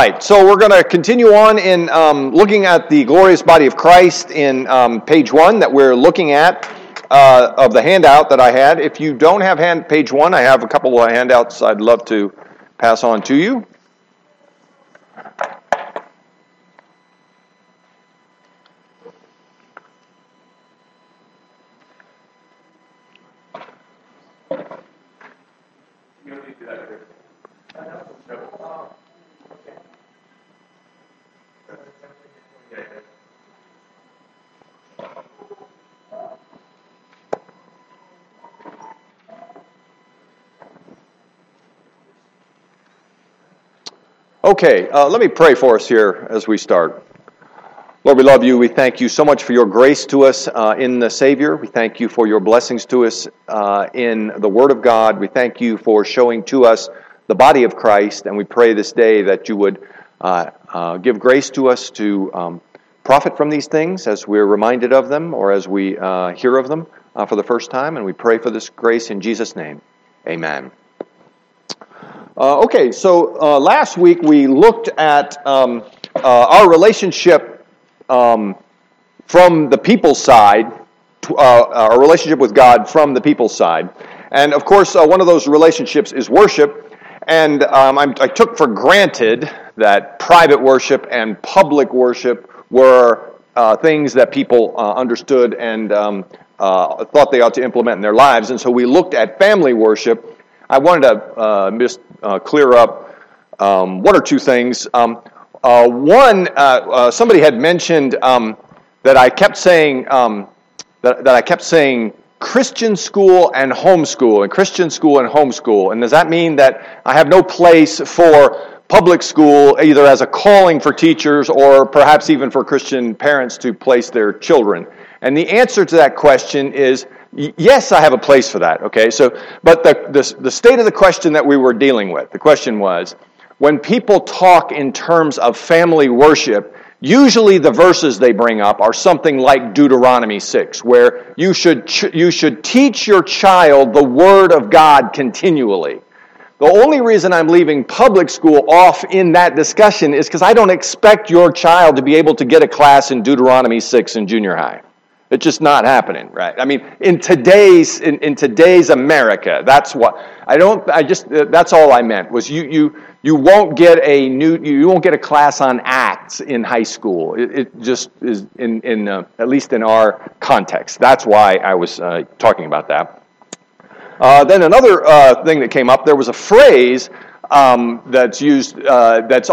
right, so we're going to continue on in looking at the glorious body of Christ in page 1 that we're looking at of the handout that I had. If you don't have page 1, I have a couple of handouts I'd love to pass on to you. Okay, let me pray for us here as we start. Lord, we love you. We thank you so much for your grace to us in the Savior. We thank you for your blessings to us in the Word of God. We thank you for showing to us the body of Christ, and we pray this day that you would give grace to us to profit from these things as we're reminded of them or as we hear of them for the first time, and we pray for this grace in Jesus' name. Amen. Okay, so last week we looked at our relationship from the people's side, our relationship with God from the people's side. And of course, one of those relationships is worship. And I took for granted that private worship and public worship were things that people understood and thought they ought to implement in their lives. And so we looked at family worship. I wanted to just clear up one or two things. One, somebody had mentioned that I kept saying that I kept saying Christian school and homeschool, and Christian school and homeschool. And does that mean that I have no place for public school, either as a calling for teachers or perhaps even for Christian parents to place their children? And the answer to that question is yes, I have a place for that. Okay, so but the state of the question that we were dealing with, the question was, when people talk in terms of family worship, usually the verses they bring up are something like Deuteronomy 6, where you should teach your child the Word of God continually. The only reason I'm leaving public school off in that discussion is because I don't expect your child to be able to get a class in Deuteronomy 6 in junior high. It's just not happening, right? I mean, in today's America, that's what that's all I meant was you won't get a class on Acts in high school. It just is in at least in our context. That's why I was talking about that. Then another thing that came up, there was a phrase that's used that's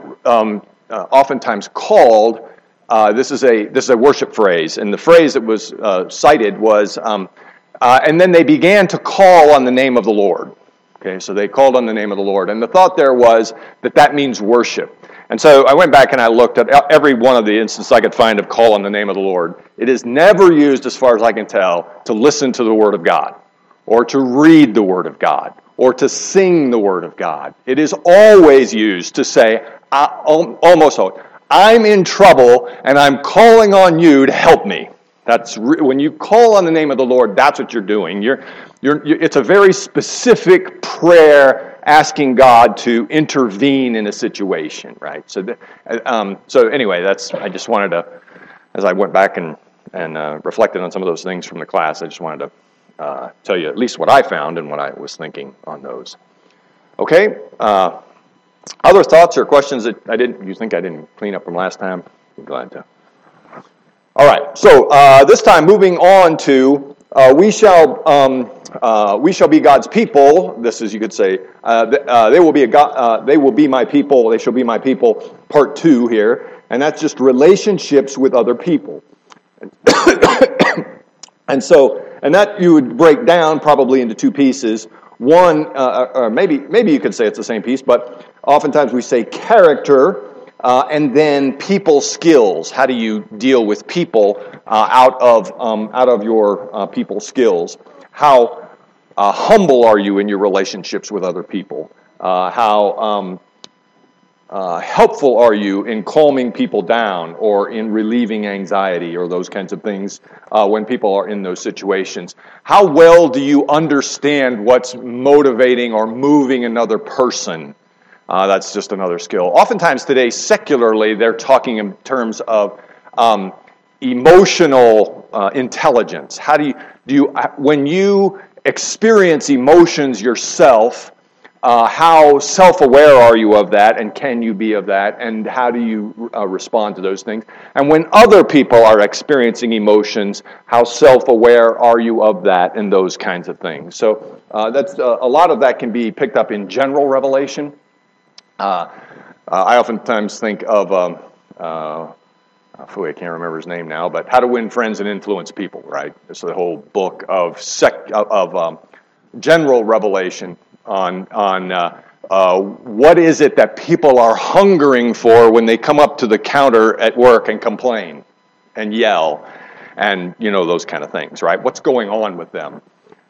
oftentimes called. This is a worship phrase, and the phrase that was cited was, and then they began to call on the name of the Lord. Okay, so they called on the name of the Lord, and the thought there was that means worship. And so I went back and I looked at every one of the instances I could find of call on the name of the Lord. It is never used, as far as I can tell, to listen to the Word of God, or to read the Word of God, or to sing the Word of God. It is always used to say, almost always, I'm in trouble, and I'm calling on you to help me. That's when you call on the name of the Lord. That's what you're doing. It's a very specific prayer asking God to intervene in a situation, right? So anyway, I just wanted to, as I went back and reflected on some of those things from the class, I just wanted to tell you at least what I found and what I was thinking on those. Okay. Other thoughts or questions that you think I didn't clean up from last time? I'm glad to. All right, so this time moving on to we shall be God's people. This is, you could say, they will be my people. They shall be my people. Part 2 here, and that's just relationships with other people. and that you would break down probably into 2 pieces. One, or maybe you could say it's the same piece, but oftentimes we say character, and then people skills. How do you deal with people out of your people skills? How humble are you in your relationships with other people? How helpful are you in calming people down or in relieving anxiety or those kinds of things when people are in those situations? How well do you understand what's motivating or moving another person That's just another skill. Oftentimes today, secularly, they're talking in terms of emotional intelligence. How do you when you experience emotions yourself, how self-aware are you of that, and can you be of that, and how do you respond to those things? And when other people are experiencing emotions, how self-aware are you of that, and those kinds of things? So that's a lot of that can be picked up in general revelation. I oftentimes think of I can't remember his name now, but How to Win Friends and Influence People, right? It's the whole book of general revelation on what is it that people are hungering for when they come up to the counter at work and complain and yell and, those kind of things, right? What's going on with them?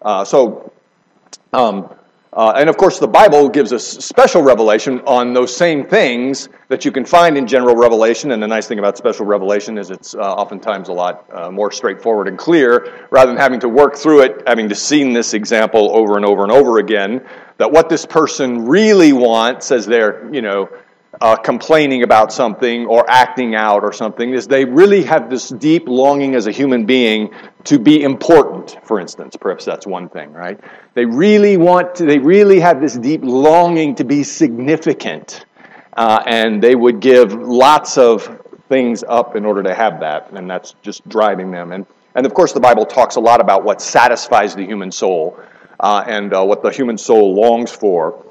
And of course, the Bible gives us special revelation on those same things that you can find in general revelation. And the nice thing about special revelation is it's oftentimes a lot more straightforward and clear, rather than having to work through it, having to see this example over and over and over again, that what this person really wants as they're, complaining about something or acting out or something, is they really have this deep longing as a human being to be important, for instance. Perhaps that's one thing, right? They really have this deep longing to be significant, and they would give lots of things up in order to have that, and that's just driving them. And of course, the Bible talks a lot about what satisfies the human soul, and what the human soul longs for,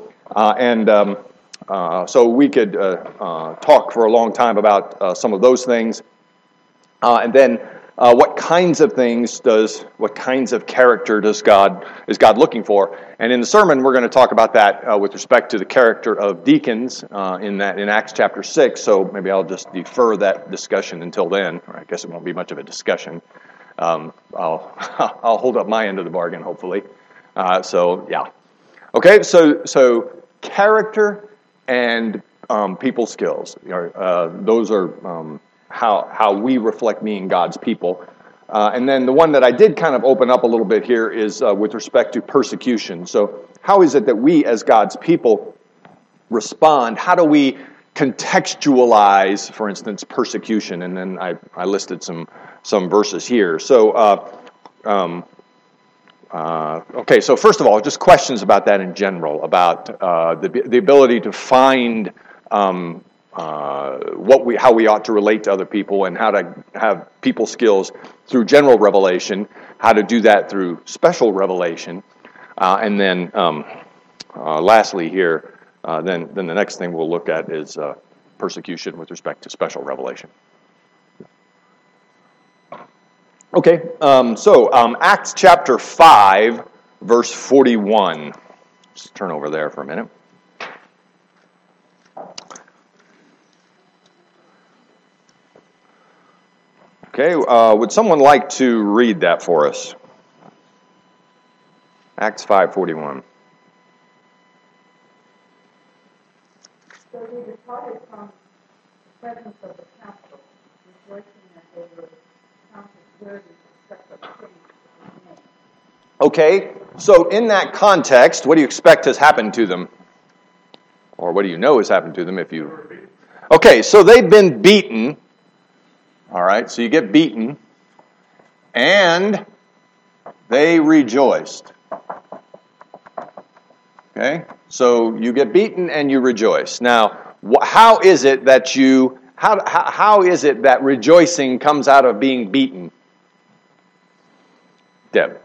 so we could talk for a long time about some of those things, and then what kinds of character is God looking for? And in the sermon, we're going to talk about that with respect to the character of deacons in Acts chapter 6. So maybe I'll just defer that discussion until then. Or I guess it won't be much of a discussion. I'll hold up my end of the bargain, hopefully. Okay. So character and people skills. Those are how we reflect being God's people. And then the one that I did kind of open up a little bit here is with respect to persecution. So how is it that we as God's people respond? How do we contextualize, for instance, persecution? And then I listed some verses here. So okay, so first of all, just questions about that in general, about the ability to find how we ought to relate to other people, and how to have people skills through general revelation, how to do that through special revelation, and then lastly here, then the next thing we'll look at is persecution with respect to special revelation. Okay, Acts chapter 5, verse 41. Just turn over there for a minute. Okay, would someone like to read that for us? Acts 5:41. So they departed from the presence of the council, rejoicing that they were counted worthy to accept the praise of his name. Okay, so in that context, what do you expect has happened to them? Or what do you know has happened to them if you... Okay, so they've been beaten. All right, so you get beaten, and they rejoiced. Okay, so you get beaten and you rejoice. Now, how is it that how is it that rejoicing comes out of being beaten? Deb.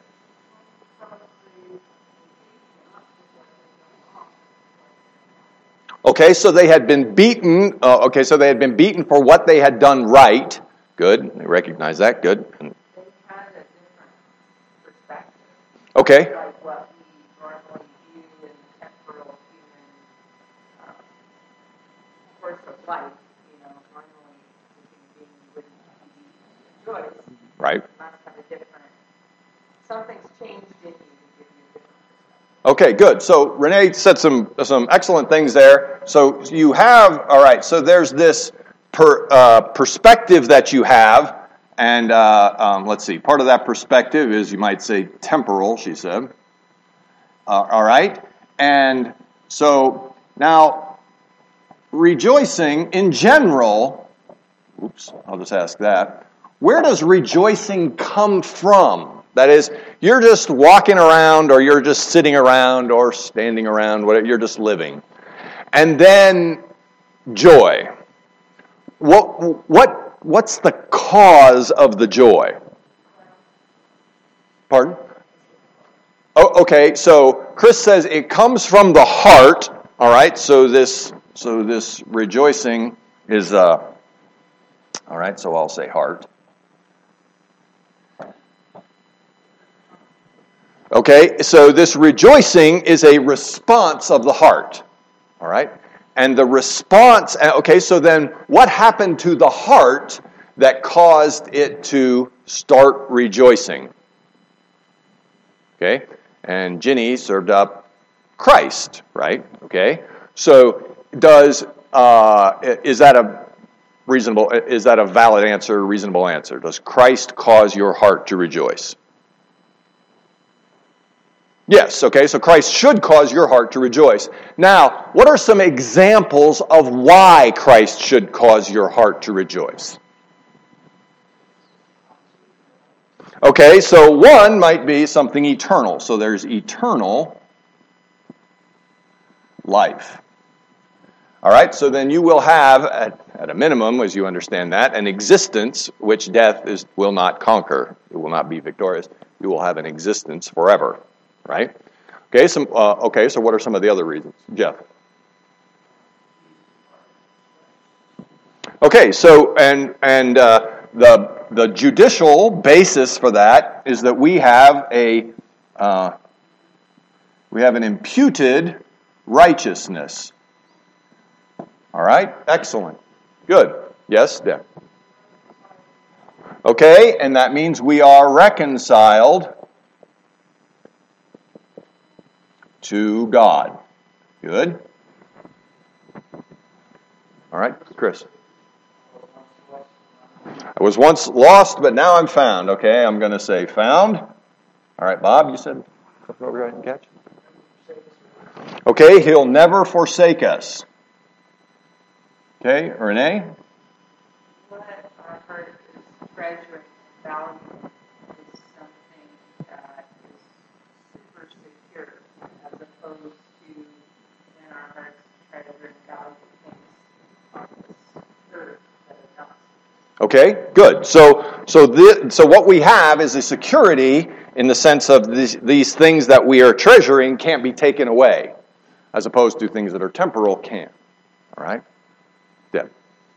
Okay, so they had been beaten. So they had been beaten for what they had done right. Good. They recognize that. Good. They had a different perspective. Okay. Like what we normally view in temporal human course of life. Normally we wouldn't be rejoice. Right. You must have a different. Something's changed in you to give you a different perspective. Okay, good. So Renee said some excellent things there. So you have, all right, so there's this perspective that you have, and let's see, part of that perspective is, you might say, temporal, she said. All right, and so now rejoicing in general, I'll just ask that, where does rejoicing come from? That is, you're just walking around, or you're just sitting around, or standing around, whatever, you're just living. And then joy. What's the cause of the joy? Pardon? Oh, okay, so Chris says it comes from the heart. All right, so this rejoicing is all right, so I'll say heart. Okay, so this rejoicing is a response of the heart. All right? And the response, okay, so then what happened to the heart that caused it to start rejoicing? Okay? And Ginny served up Christ, right? Okay? So is that a valid answer, reasonable answer? Does Christ cause your heart to rejoice? Yes, okay, so Christ should cause your heart to rejoice. Now, what are some examples of why Christ should cause your heart to rejoice? Okay, so one might be something eternal. So there's eternal life. All right, so then you will have, at a minimum, as you understand that, an existence which death will not conquer. It will not be victorious. You will have an existence forever. Right? Okay, so what are some of the other reasons? Jeff? Okay, so and the judicial basis for that is that we have an imputed righteousness. All right, excellent, good. Yes, Deb. Okay, and that means we are reconciled to God. Good. All right, Chris. I was once lost, but now I'm found. Okay, I'm going to say found. All right, Bob, you said something over here I can catch? Okay, he'll never forsake us. Okay, Renee? What our heart is treasuring and value is something that is super secure, as opposed to in our hearts treasuring value things on this earth that are not. Okay, good. So what we have is a security in the sense of these things that we are treasuring can't be taken away, as opposed to things that are temporal can. All right? Yeah.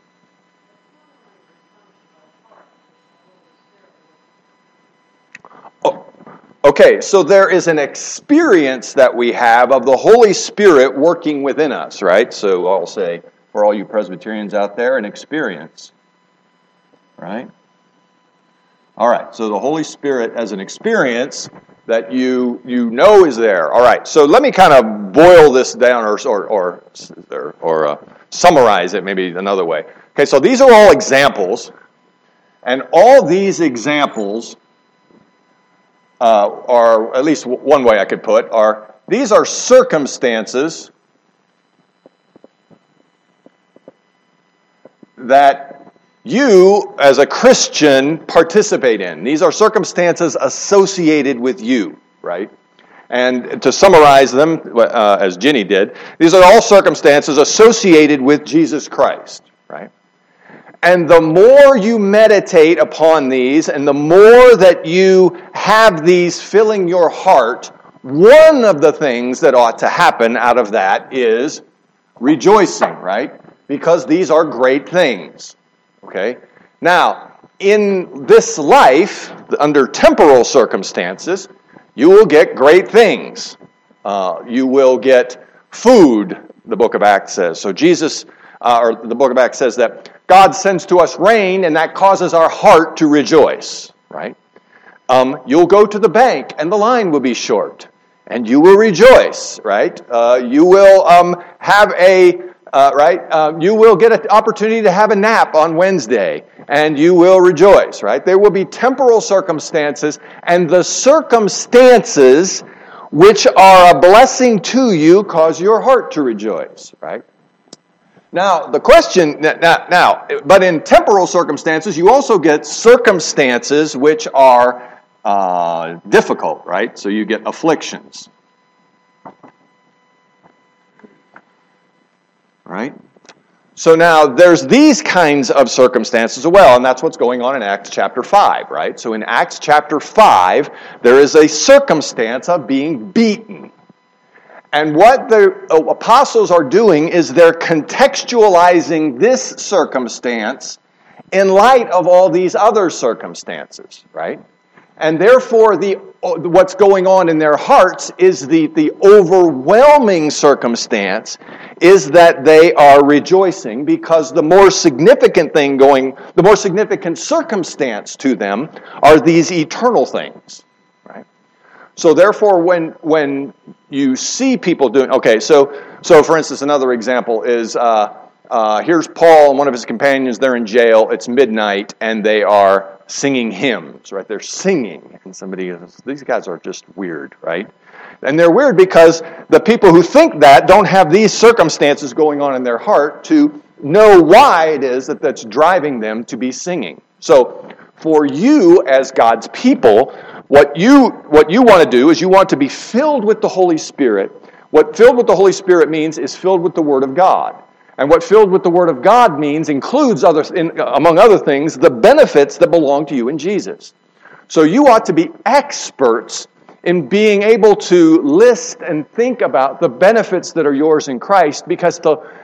Okay, so there is an experience that we have of the Holy Spirit working within us, right? So I'll say, for all you Presbyterians out there, an experience, right? All right, so the Holy Spirit as an experience that you know is there. All right, so let me kind of boil this down or summarize it maybe another way. Okay, so these are all examples, and all these examples are, at least one way I could put, these are circumstances that you, as a Christian, participate in. These are circumstances associated with you, right? And to summarize them, as Ginny did, these are all circumstances associated with Jesus Christ, right? And the more you meditate upon these, and the more that you have these filling your heart, one of the things that ought to happen out of that is rejoicing, right? Because these are great things, okay? Now, in this life, under temporal circumstances, you will get great things. You will get food, the book of Acts says. So the book of Acts says that God sends to us rain, and that causes our heart to rejoice, right? You'll go to the bank, and the line will be short, and you will rejoice, right? You will have you will get an opportunity to have a nap on Wednesday, and you will rejoice, right? There will be temporal circumstances, and the circumstances which are a blessing to you cause your heart to rejoice, right? Now, the question, but in temporal circumstances, you also get circumstances which are difficult, right? So you get afflictions. Right? So now there's these kinds of circumstances as well, and that's what's going on in Acts chapter 5, right? So in Acts chapter 5, there is a circumstance of being beaten. And what the apostles are doing is they're contextualizing this circumstance in light of all these other circumstances, right? And therefore, what's going on in their hearts is the overwhelming circumstance is that they are rejoicing because the more significant circumstance to them are these eternal things, right? So therefore, when you see people doing, okay, so for instance, another example is here's Paul and one of his companions. They're in jail. It's midnight, and they are singing hymns, right? They're singing, and somebody goes, these guys are just weird, right? And they're weird because the people who think that don't have these circumstances going on in their heart to know why it is that's driving them to be singing. So for you as God's people, what you want to do is you want to be filled with the Holy Spirit. What filled with the Holy Spirit means is filled with the Word of God. And what filled with the Word of God means includes, among other things, the benefits that belong to you in Jesus. So you ought to be experts in being able to list and think about the benefits that are yours in Christ, because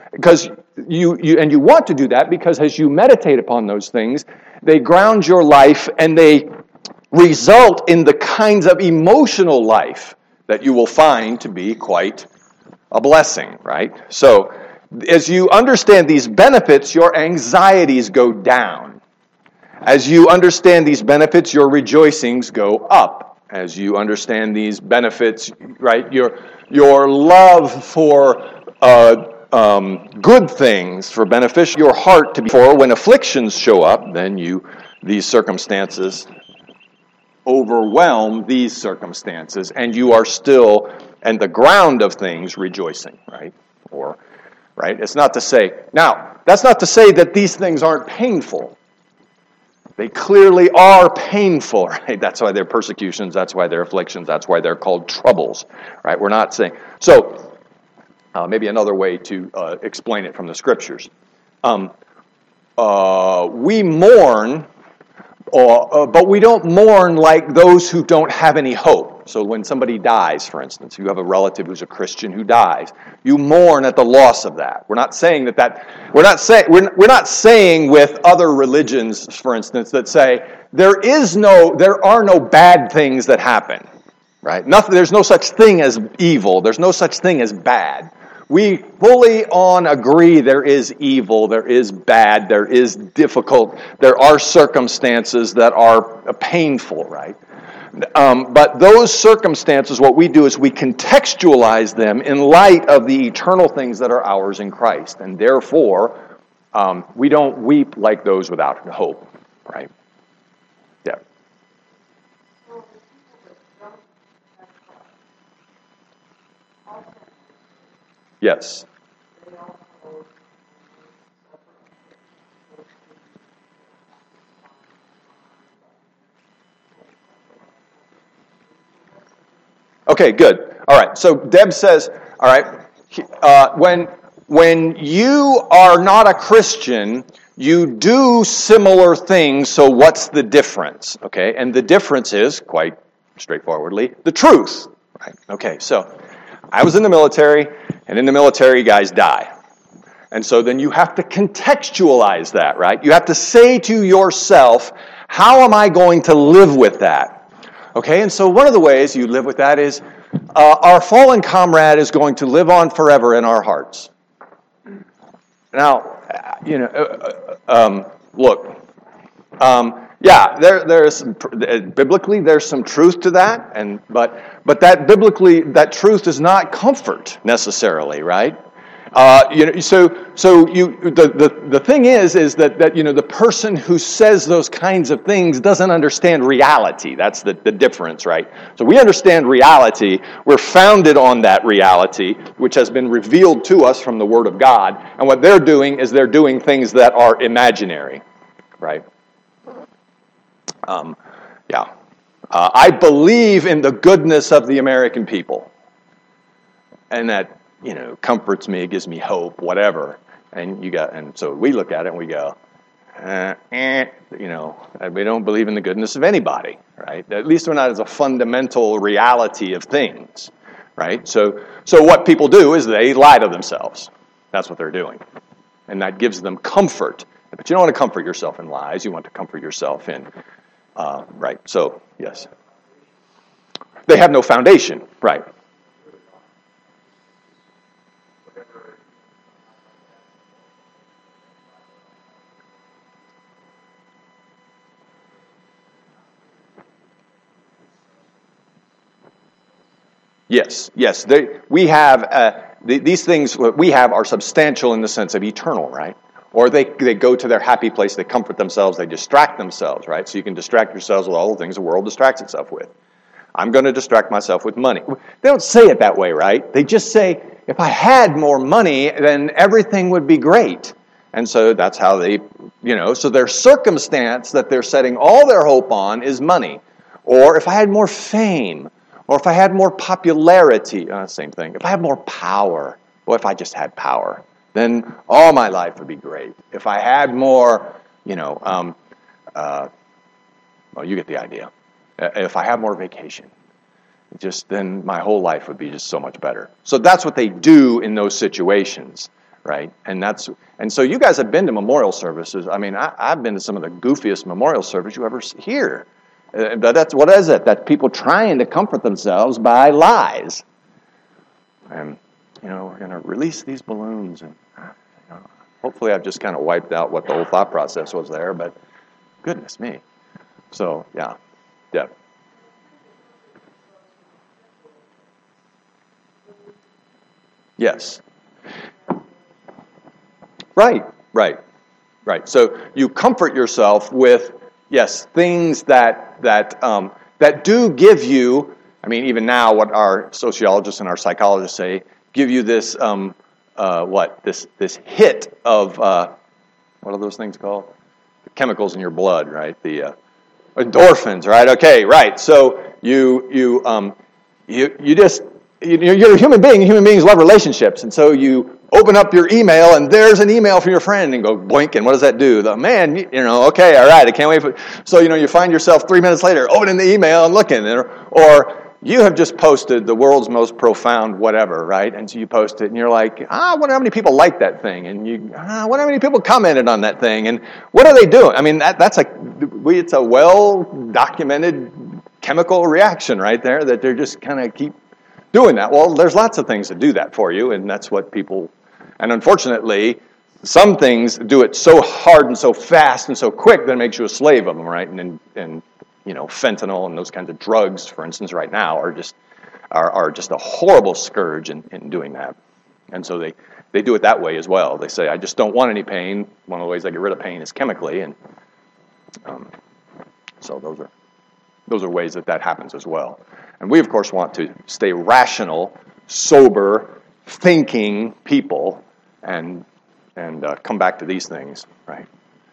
you want to do that because as you meditate upon those things, they ground your life and they result in the kinds of emotional life that you will find to be quite a blessing, right? So as you understand these benefits, your anxieties go down. As you understand these benefits, your rejoicings go up. As you understand these benefits, right, your love for good things, for beneficial, your heart to be for when afflictions show up, then these circumstances overwhelm these circumstances, and you are still and the ground of things rejoicing, right? Right? It's not to say, now, that's not to say that these things aren't painful. They clearly are painful, right? That's why they're persecutions, that's why they're afflictions, that's why they're called troubles, right? We're not saying, so, maybe another way to explain it from the Scriptures. We mourn, but we don't mourn like those who don't have any hope. So when somebody dies, for instance, you have a relative who's a Christian who dies, you mourn at the loss of that. We're not saying we're not saying with other religions, for instance, that say there are no bad things that happen, right? There's no such thing as evil. There's no such thing as bad. We fully agree there is evil, there is bad, there is difficult, there are circumstances that are painful, right? But those circumstances, what we do is we contextualize them in light of the eternal things that are ours in Christ. And therefore, we don't weep like those without hope, right? Yeah. Yes. Okay, good. All right. So Deb says, all right, when you are not a Christian, you do similar things, so what's the difference? Okay, and the difference is, quite straightforwardly, the truth. Right? Okay, so I was in the military, and in the military, guys die. And so then you have to contextualize that, right? You have to say to yourself, how am I going to live with that? Okay, and so one of the ways you live with that is our fallen comrade is going to live on forever in our hearts. Now, look, there's biblically there's some truth to that, but that biblically that truth is not comfort necessarily, right? The thing is that the person who says those kinds of things doesn't understand reality. That's the difference, right? So we understand reality. We're founded on that reality, which has been revealed to us from the Word of God. And what they're doing is they're doing things that are imaginary, right? I believe in the goodness of the American people, and that comforts me, gives me hope, whatever. And so we look at it and we go, we don't believe in the goodness of anybody, right? At least we're not as a fundamental reality of things, right? So what people do is they lie to themselves. That's what they're doing, and that gives them comfort. But you don't want to comfort yourself in lies. You want to comfort yourself in, right? So yes, they have no foundation, right? Yes. We have these things. What we have are substantial in the sense of eternal, right? Or they go to their happy place. They comfort themselves. They distract themselves, right? So you can distract yourselves with all the things the world distracts itself with. I'm going to distract myself with money. They don't say it that way, right? They just say, if I had more money, then everything would be great. And so that's how they, so their circumstance that they're setting all their hope on is money. Or if I had more fame, or if I had more popularity, same thing. If I had more power, or if I just had power, then all my life would be great. If I had more, well, you get the idea. If I have more vacation, then my whole life would be just so much better. So that's what they do in those situations, right? And so you guys have been to memorial services. I mean, I've been to some of the goofiest memorial services you ever hear. But what is it? That people trying to comfort themselves by lies. And, we're going to release these balloons. And hopefully I've just kind of wiped out what the whole thought process was there. But goodness me. So, yeah. Yes. Right. So you comfort yourself with, yes, things that do give you. I mean, even now, what our sociologists and our psychologists say, give you this this hit of what are those things called? The chemicals in your blood, right? The endorphins, right? Okay, right. So you're a human being. Human beings love relationships, and so you open up your email, and there's an email from your friend, and go blink, and what does that do? Okay, all right, I can't wait for. So you find yourself 3 minutes later opening the email and looking, or you have just posted the world's most profound whatever, right? And so you post it, and you're like, I wonder how many people liked that thing, and I wonder how many people commented on that thing, and what are they doing? I mean, it's a well-documented chemical reaction right there that they're just kind of keep doing that. Well, there's lots of things that do that for you, and that's what people. And unfortunately, some things do it so hard and so fast and so quick that it makes you a slave of them, right? And fentanyl and those kinds of drugs, for instance, right now are just a horrible scourge in doing that. And so they do it that way as well. They say, I just don't want any pain. One of the ways I get rid of pain is chemically, and so those are ways that happens as well. And we, of course, want to stay rational, sober, thinking people, and come back to these things, right?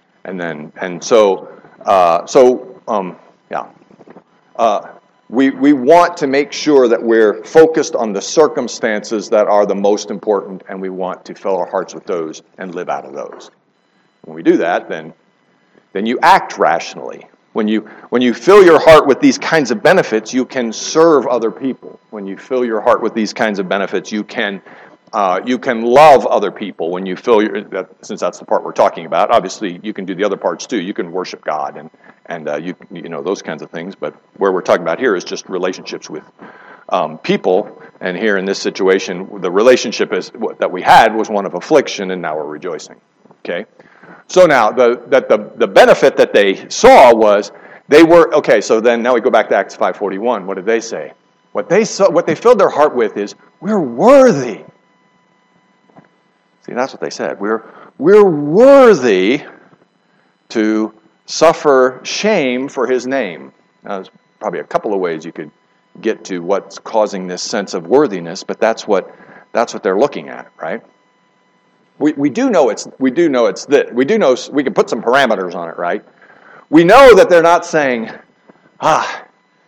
We want to make sure that we're focused on the circumstances that are the most important, and we want to fill our hearts with those and live out of those. When we do that, then you act rationally. When you fill your heart with these kinds of benefits, you can serve other people. When you fill your heart with these kinds of benefits, you can love other people. When you since that's the part we're talking about, obviously you can do the other parts too. You can worship God and those kinds of things. But where we're talking about here is just relationships with people. And here in this situation, the relationship that we had was one of affliction, and now we're rejoicing. Okay. So now, the benefit that they saw was they were, okay, so then now we go back to Acts 5:41. What did they say? What they filled their heart with is, we're worthy. See, that's what they said. We're worthy to suffer shame for his name. Now, there's probably a couple of ways you could get to what's causing this sense of worthiness, but that's what they're looking at, right? We do know it's that. We do know we can put some parameters on it, right? We know that they're not saying, the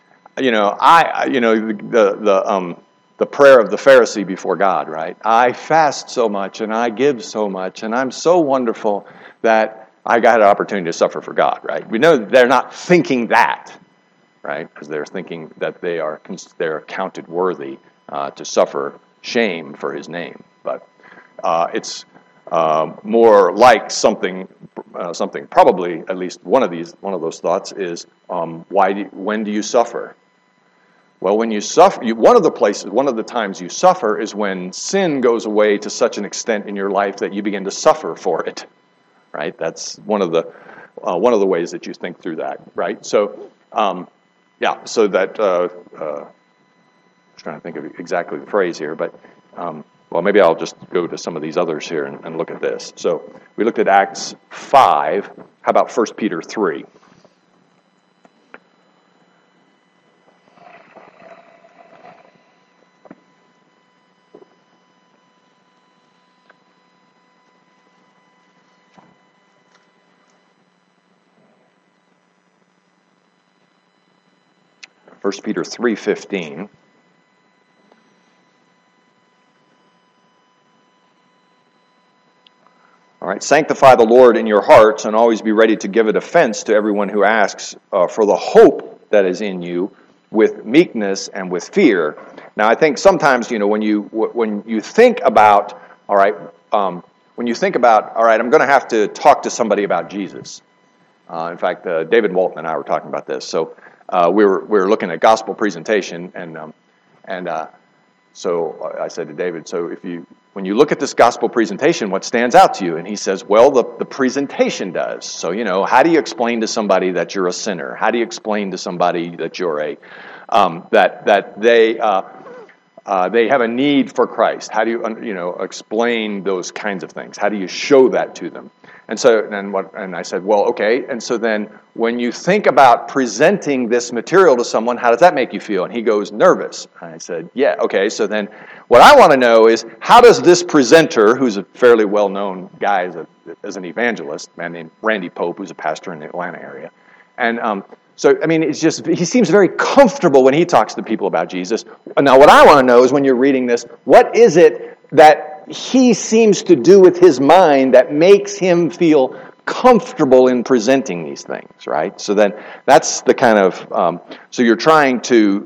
prayer of the Pharisee before God, right? I fast so much and I give so much and I'm so wonderful that I got an opportunity to suffer for God, right? We know that they're not thinking that, right? Because they're thinking that they're counted worthy to suffer shame for his name. But it's more like something. Probably at least one of those thoughts is when do you suffer? Well, when you suffer, one of the times you suffer is when sin goes away to such an extent in your life that you begin to suffer for it, right? That's one of the ways that you think through that, right? So, so that I was trying to think of exactly the phrase here, but maybe I'll just go to some of these others here and look at this. So we looked at Acts 5. How about 1 Peter 3? First Peter 3:15. All right, sanctify the Lord in your hearts and always be ready to give a defense to everyone who asks for the hope that is in you with meekness and with fear. Now, I think sometimes, when you think about, all right, I'm going to have to talk to somebody about Jesus. In fact, David Walton and I were talking about this. So we were looking at gospel presentation, and so I said to David, so when you look at this gospel presentation, what stands out to you? And he says, well, the presentation does. So, how do you explain to somebody that you're a sinner? How do you explain to somebody that you're that they have a need for Christ? How do you, explain those kinds of things? How do you show that to them? And so, and I said, well, okay. And so then, when you think about presenting this material to someone, how does that make you feel? And he goes, nervous. And I said, yeah, okay. So then, what I want to know is, how does this presenter, who's a fairly well-known guy as an evangelist, a man named Randy Pope, who's a pastor in the Atlanta area, and it's just, he seems very comfortable when he talks to people about Jesus. Now, what I want to know is, when you're reading this, what is it that he seems to do with his mind that makes him feel comfortable in presenting these things, right? So then that's the kind of, so you're trying to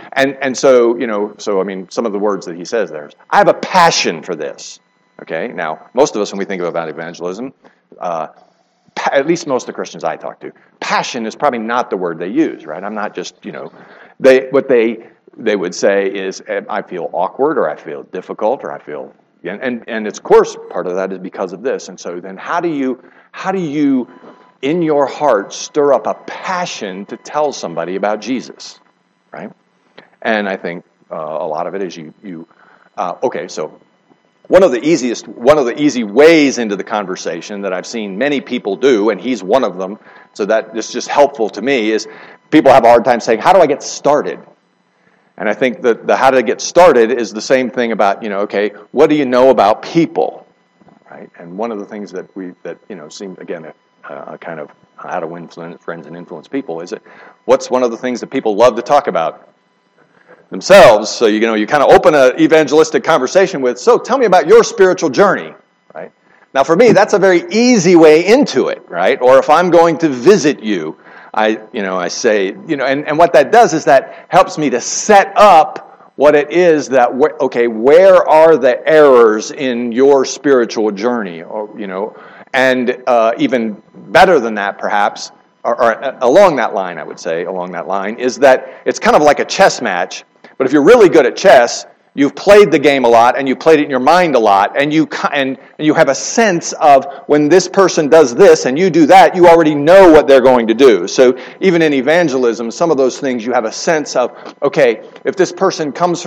some of the words that he says there is, I have a passion for this, okay? Now, most of us, when we think about evangelism, at least most of the Christians I talk to, passion is probably not the word they use, right? I'm not just, what they would say is, I feel awkward, or I feel difficult, or I feel, and it's, of course, part of that is because of this. And so then how do you in your heart stir up a passion to tell somebody about Jesus, right? And I think a lot of it is so one of the easy ways into the conversation that I've seen many people do, and he's one of them, so that is just helpful to me, is people have a hard time saying, how do I get started? And I think that the how to get started is the same thing about, what do you know about people, right? And one of the things that seem, again, a kind of how to win friends and influence people is what's one of the things that people love to talk about? Themselves. So, you kind of open an evangelistic conversation with, so tell me about your spiritual journey, right? Now, for me, that's a very easy way into it, right? Or if I'm going to visit you, I say, and what that does is that helps me to set up what it is that, where are the errors in your spiritual journey? Or, and even better than that, perhaps, or along that line, I would say, is that it's kind of like a chess match, but if you're really good at chess, you've played the game a lot, and you played it in your mind a lot, and you have a sense of when this person does this and you do that, you already know what they're going to do. So even in evangelism, some of those things you have a sense of, okay, if this person comes from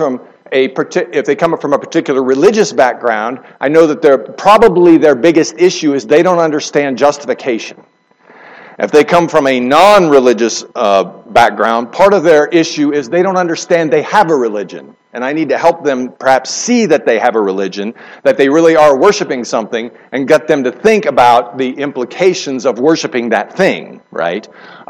if they come from a particular religious background, I know that their biggest issue is they don't understand justification. If they come from a non-religious background, part of their issue is they don't understand they have a religion. And I need to help them perhaps see that they have a religion, that they really are worshiping something, and get them to think about the implications of worshiping that thing, right?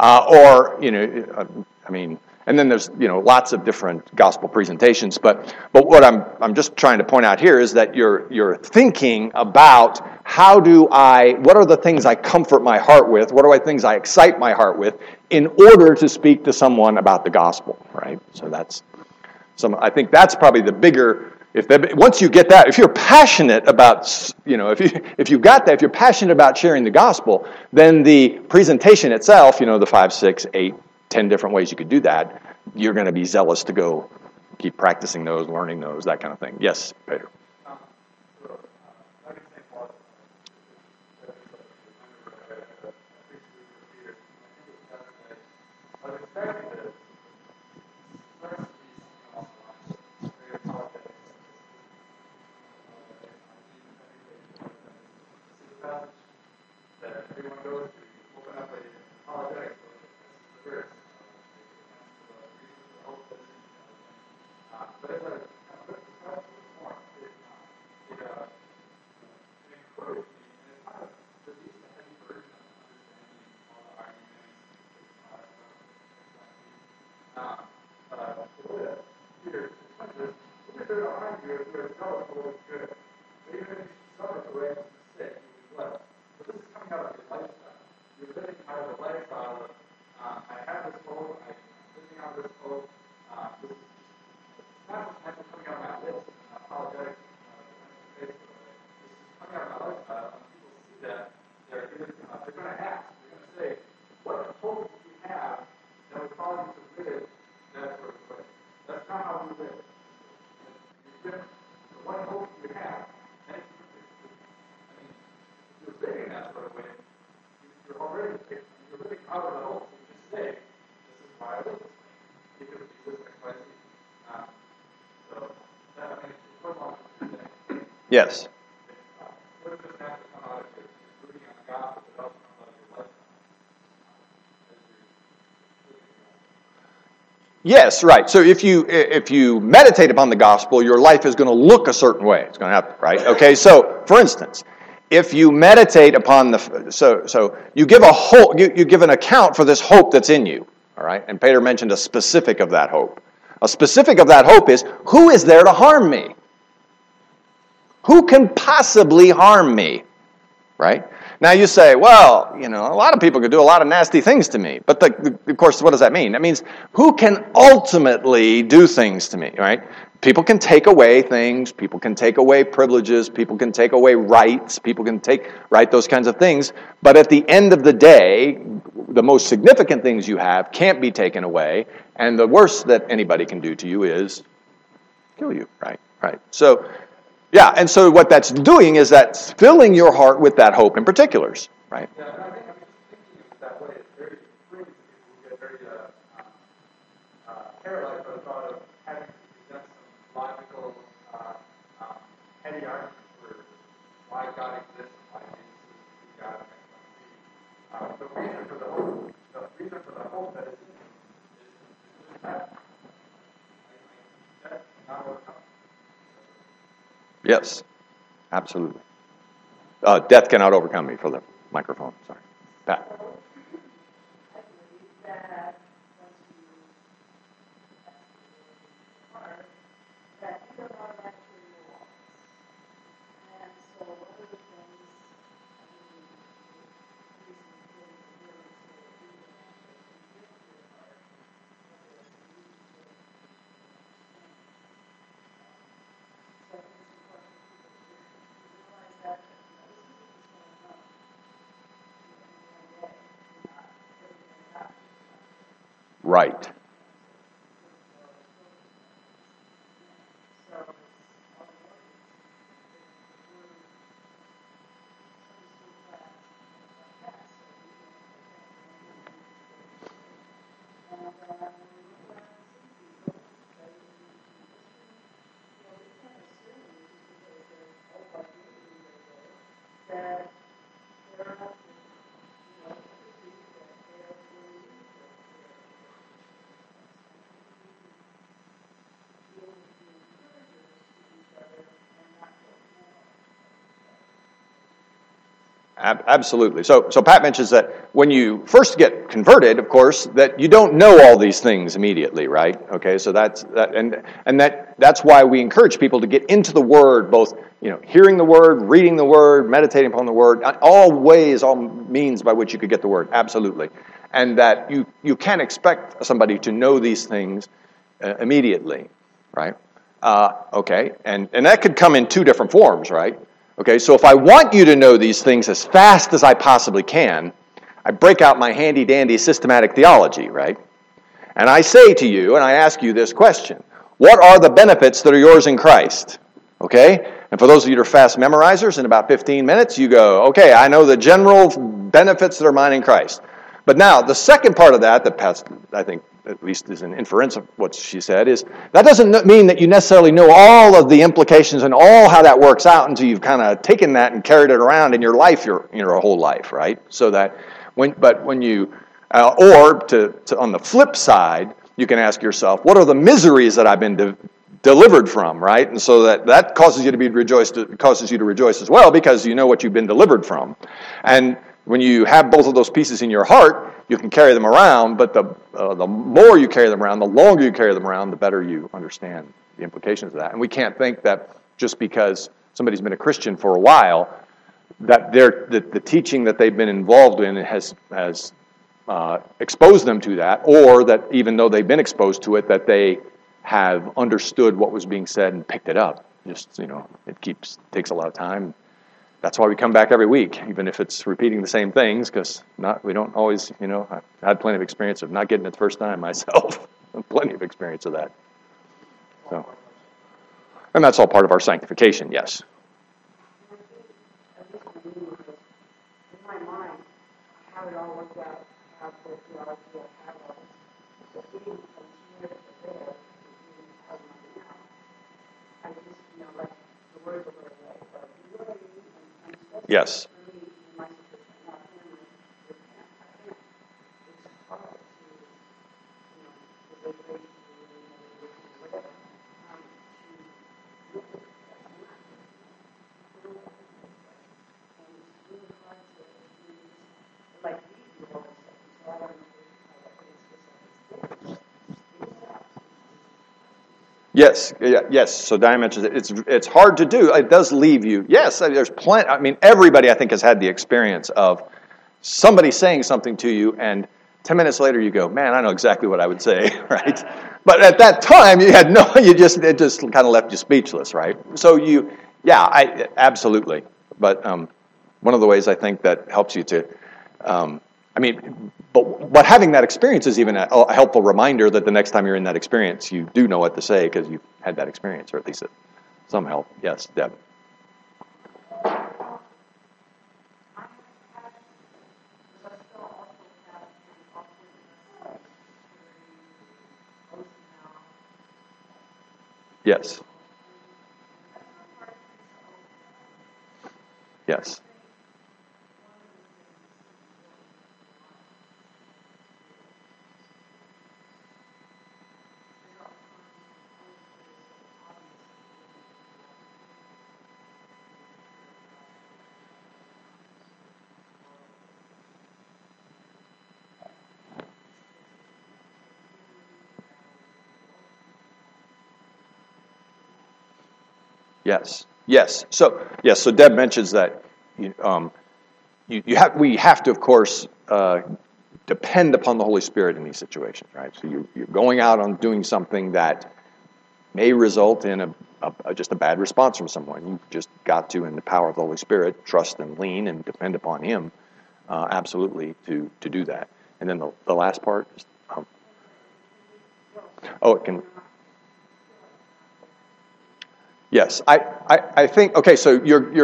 And then there's lots of different gospel presentations. But what I'm just trying to point out here is that you're thinking about what are the things I comfort my heart with? What are the things I excite my heart with in order to speak to someone about the gospel, right? So I think that's probably the bigger. Once you get that, if you're passionate about, if you've got that, if you're passionate about sharing the gospel, then the presentation itself, the 5, 6, 8, 10 different ways you could do that, you're going to be zealous to go keep practicing those, learning those, that kind of thing. Yes, Peter. Yes. Yes, right. So if you meditate upon the gospel, your life is going to look a certain way. It's going to happen, right? Okay. So, for instance, if you meditate upon so you give a hope, you give an account for this hope that's in you. All right. And Peter mentioned a specific of that hope. A specific of that hope is, who is there to harm me? Who can possibly harm me? Right? Now you say, well, a lot of people could do a lot of nasty things to me. But of course, what does that mean? That means who can ultimately do things to me, right? People can take away things. People can take away privileges. People can take away rights. People can take, right, those kinds of things. But at the end of the day, the most significant things you have can't be taken away. And the worst that anybody can do to you is kill you, right? Right. So, yeah, and so what that's doing is that's filling your heart with that hope in particulars, right? Yeah, and I think I'm just thinking of it that way. It's very freeing. People get very paralyzed by the thought of having to present some logical, heady arguments for why God exists, why Jesus is God, and the reason for the hope that is in him is just that. That's not what comes. Yes, absolutely. Death cannot overcome me for the microphone. Sorry. Pat. I believe that once you heart, that you don't automatically know all this. And so one of the things, the reason getting really to read it and get to your heart, whether it's you to understand. So I think it's important for people to realize that, this is what's going on. Day, not everything about you. Right. Absolutely. So Pat mentions that when you first get converted, of course, that you don't know all these things immediately, right? Okay, so that's why we encourage people to get into the Word, both hearing the Word, reading the Word, meditating upon the Word, all means by which you could get the Word. Absolutely, and that you can't expect somebody to know these things immediately, right? Okay, and that could come in two different forms, right? Okay, so if I want you to know these things as fast as I possibly can, I break out my handy-dandy systematic theology, right? And I say to you, and I ask you this question, what are the benefits that are yours in Christ? Okay? And for those of you that are fast memorizers, in about 15 minutes, you go, okay, I know the general benefits that are mine in Christ. But now, the second part of that Pat, I think, at least is an inference of what she said, is that doesn't mean that you necessarily know all of the implications and all how that works out until you've kind of taken that and carried it around in your life, your whole life, right? So that on the flip side, you can ask yourself, what are the miseries that I've been delivered from, right? And so that causes you to rejoice as well, because you know what you've been delivered from. And when you have both of those pieces in your heart, you can carry them around, but the more you carry them around, the longer you carry them around, the better you understand the implications of that. And we can't think that just because somebody's been a Christian for a while, that the teaching that they've been involved in has exposed them to that, or that even though they've been exposed to it, that they have understood what was being said and picked it up. Just, it takes a lot of time. That's why we come back every week, even if it's repeating the same things, because we don't always, I've had plenty of experience of not getting it the first time myself. Plenty of experience of that. So, and that's all part of our sanctification, yes. In my mind, how it all worked out, how the theology I have all this, but getting from here to there, how nothing else. I just, like the words are very like, you know what I mean? And especially Yes. for me, in my situation, not family, I can't. It's hard to, the way whatever, to look at that. I'm not doing that. And it's really hard to use, like we do all this stuff. So I don't know Yes. So Diane mentions it. It's hard to do. It does leave you. Yes, there's plenty. I mean, everybody I think has had the experience of somebody saying something to you, and 10 minutes later you go, "Man, I know exactly what I would say," right? But at that time you had no. It just kind of left you speechless, right? So absolutely. But one of the ways I think that helps you to, but having that experience is even a helpful reminder that the next time you're in that experience, you do know what to say because you've had that experience, or at least some help. Yes, Deb. Yes. Yes. Yes. So Deb mentions that we have to, of course, depend upon the Holy Spirit in these situations, right? So you're going out on doing something that may result in just a bad response from someone. You've just got to, in the power of the Holy Spirit, trust and lean and depend upon Him, absolutely, to do that. And then the last part is, it can. Yes, I think. Okay, so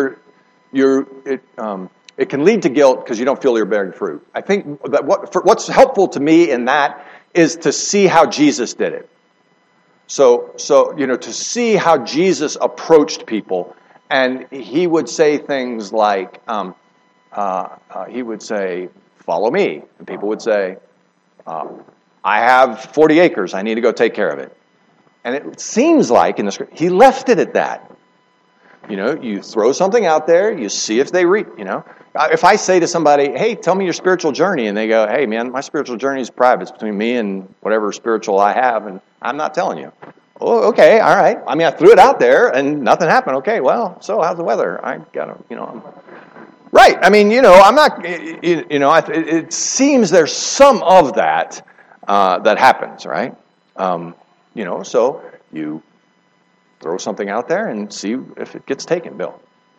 it can lead to guilt because you don't feel you're bearing fruit. I think that what's helpful to me in that is to see how Jesus did it. So to see how Jesus approached people, and He would say things like, He would say, "Follow me," and people would say, "I have 40 acres. I need to go take care of it." And it seems like in the script, He left it at that. You throw something out there, you see if they read, If I say to somebody, hey, tell me your spiritual journey, and they go, hey, man, my spiritual journey is private. It's between me and whatever spiritual I have, and I'm not telling you. Oh, okay, all right. I mean, I threw it out there, and nothing happened. Okay, well, so how's the weather? I got to, Right. I mean, I'm not, it seems there's some of that that happens, right? So you throw something out there and see if it gets taken, Bill.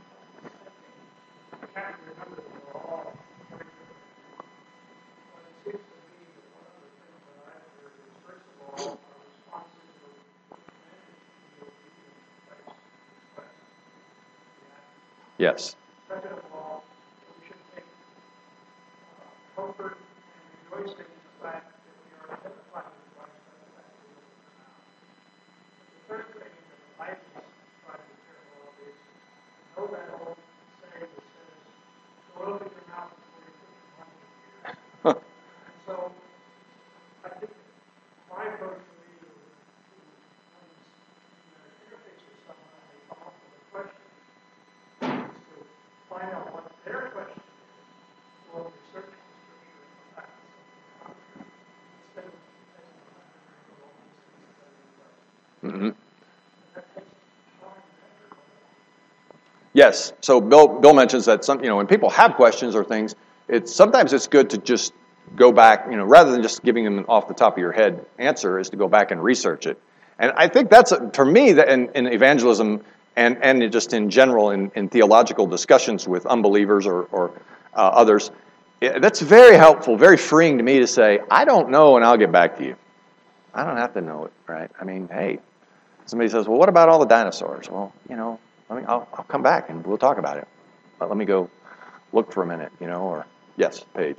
Yes. Second of all, we should take comfort and rejoicing in the fact that we are identified with Christ as that we live now. The third thing that the Bible is trying to be careful of is know that old saying that says, "Don't open your mouth before you put your money in your ear." And so, I think my approach to me when interface with someone and they come up with a question is to find out what their question is, or research the scripture and come back to something concrete, instead of taking a hundred or all these things that are in the way. Mm-hmm. That takes time and effort. Yes. So Bill mentions that when people have questions or things, sometimes it's good to just go back, rather than just giving them an off the top of your head answer, is to go back and research it. And I think that's, for me, that in evangelism and just in general in theological discussions with unbelievers or others, that's very helpful, very freeing to me to say, I don't know, and I'll get back to you. I don't have to know it, right? I mean, hey, somebody says, well, what about all the dinosaurs? Well, I'll come back and we'll talk about it. But let me go look for a minute, or yes, Paige.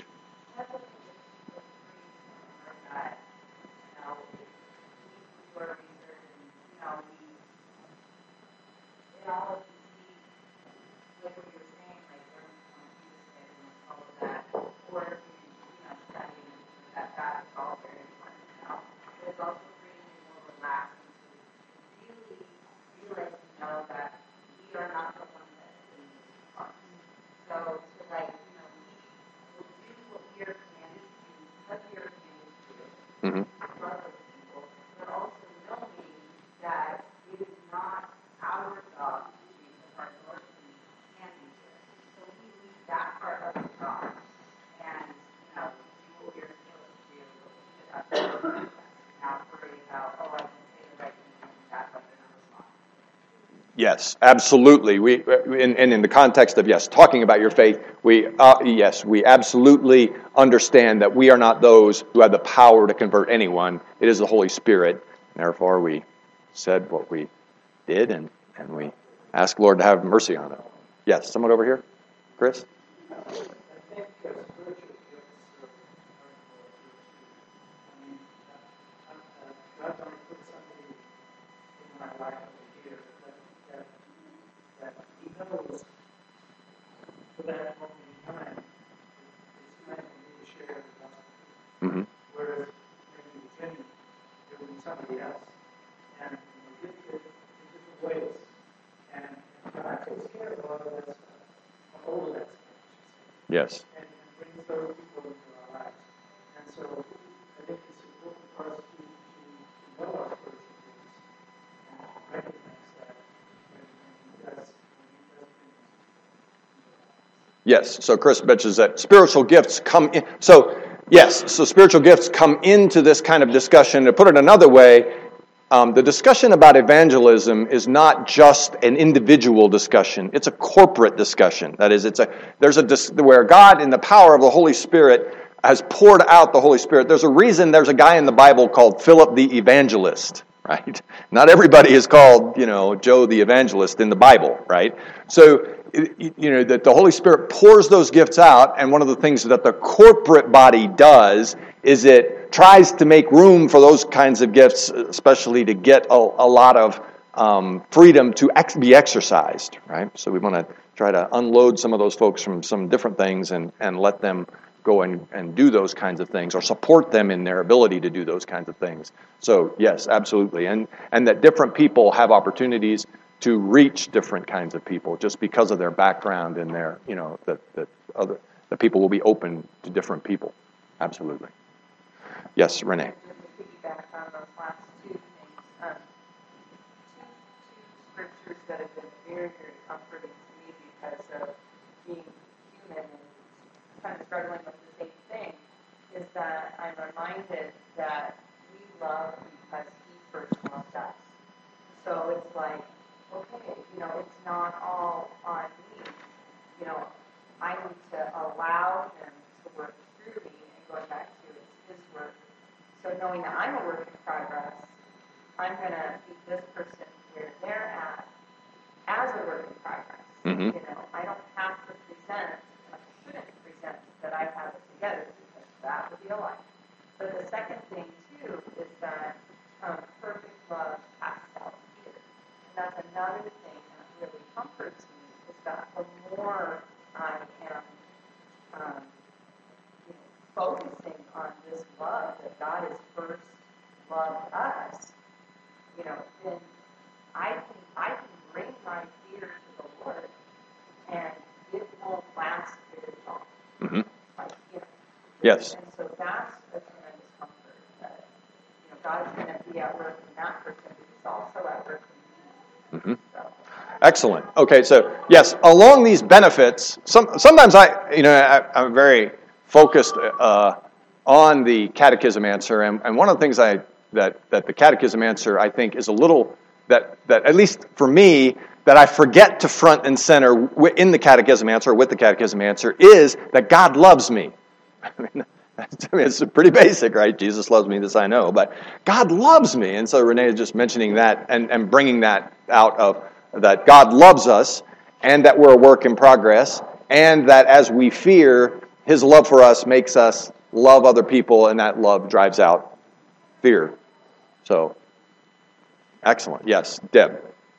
Yes, absolutely. In the context of talking about your faith, we absolutely understand that we are not those who have the power to convert anyone. It is the Holy Spirit. Therefore, we said what we did, and we ask Lord to have mercy on it. Yes, someone over here, Chris. I think spiritual gifts God might put somebody in my life over here that He knows for that moment in time it's meant for me to share the gospel. Mm-hmm. Whereas maybe with Jenny, it would be somebody else. And we get it in different ways. And God takes care of a lot of that stuff, all of that stuff. Yes. And brings those people into our lives. And so I think it's important for us to know our spiritual gifts and recognize that when He does things. Yes. So Chris mentions that spiritual gifts come in. So spiritual gifts come into this kind of discussion. To put it another way, the discussion about evangelism is not just an individual discussion; it's a corporate discussion. That is, where God, in the power of the Holy Spirit, has poured out the Holy Spirit. There's a reason. There's a guy in the Bible called Philip the Evangelist. Right? Not everybody is called, Joe the Evangelist in the Bible. Right? So, that the Holy Spirit pours those gifts out, and one of the things that the corporate body does is it tries to make room for those kinds of gifts, especially to get a lot of freedom to be exercised, right? So we want to try to unload some of those folks from some different things and let them go and do those kinds of things, or support them in their ability to do those kinds of things. So yes, absolutely. And that different people have opportunities to reach different kinds of people just because of their background and their, the people will be open to different people. Absolutely. Yes, Renee. Just to piggyback on those last two things, two scriptures that have been very, very comforting to me because of being human and kind of struggling with the same thing, is that I'm reminded that we love because He first loved us. So it's like, okay, it's not all on me. I need to allow Him to work through me, and going back to His work. So knowing that I'm a work in progress, I'm going to meet this person where they're at as a work in progress. Mm-hmm. I don't have to present, I shouldn't present that I have it together because that would be a lie. But the second thing, too, is that perfect love casts out fear. And that's another thing that really comforts me, is that the more I am focusing on this love, that God has first loved us, then I can bring my fear to the Lord, and it won't last very long. Mm-hmm. Yes. And so that's a tremendous comfort that God's going to be at work in that person, but He's also at work in me. Mm-hmm. So. Excellent. Okay, so yes, along these benefits, sometimes I'm very focused on the catechism answer, and one of the things that the catechism answer I think is a little that at least for me that I forget to front and center in the catechism answer or with the catechism answer is that God loves me. I mean, it's pretty basic, right? Jesus loves me, this I know, but God loves me, and so Renee is just mentioning that and bringing that out of that God loves us, and that we're a work in progress, and that as we fear, His love for us makes us love other people, and that love drives out fear. So, excellent. Yes, Deb.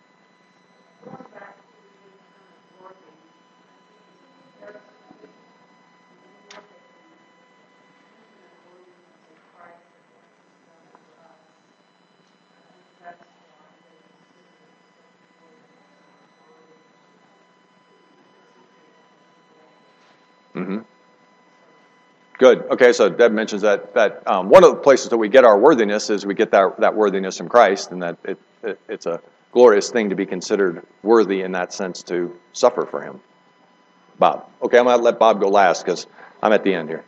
Mm-hmm. Good. Okay, so Deb mentions that one of the places that we get our worthiness is we get that worthiness from Christ, and that it's a glorious thing to be considered worthy in that sense to suffer for Him. Bob. Okay, I'm going to let Bob go last because I'm at the end here.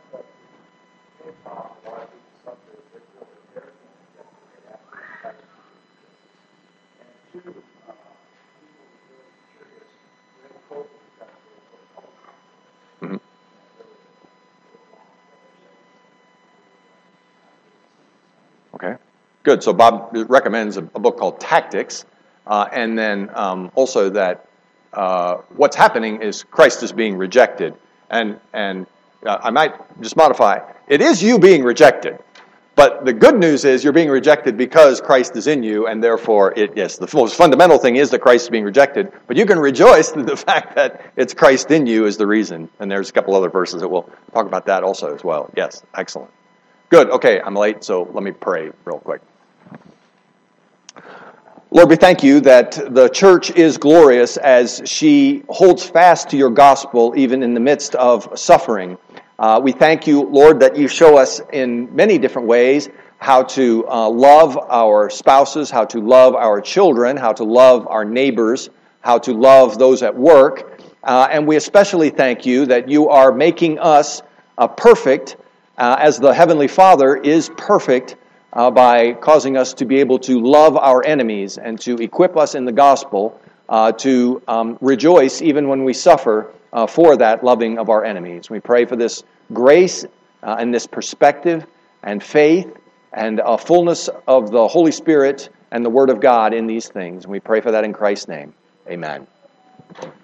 Mm-hmm. Okay, good. So Bob recommends a book called Tactics, and then also that what's happening is Christ is being rejected, and I might just modify. It is you being rejected, but the good news is you're being rejected because Christ is in you, and therefore, the most fundamental thing is that Christ is being rejected, but you can rejoice in the fact that it's Christ in you is the reason, and there's a couple other verses that we'll talk about that also as well. Yes, excellent. Good. Okay, I'm late, so let me pray real quick. Lord, we thank you that the church is glorious as she holds fast to your gospel even in the midst of suffering. We thank you, Lord, that you show us in many different ways how to love our spouses, how to love our children, how to love our neighbors, how to love those at work. And we especially thank you that you are making us perfect as the Heavenly Father is perfect by causing us to be able to love our enemies and to equip us in the gospel to rejoice even when we suffer for that loving of our enemies. We pray for this grace and this perspective and faith and a fullness of the Holy Spirit and the Word of God in these things. We pray for that in Christ's name. Amen.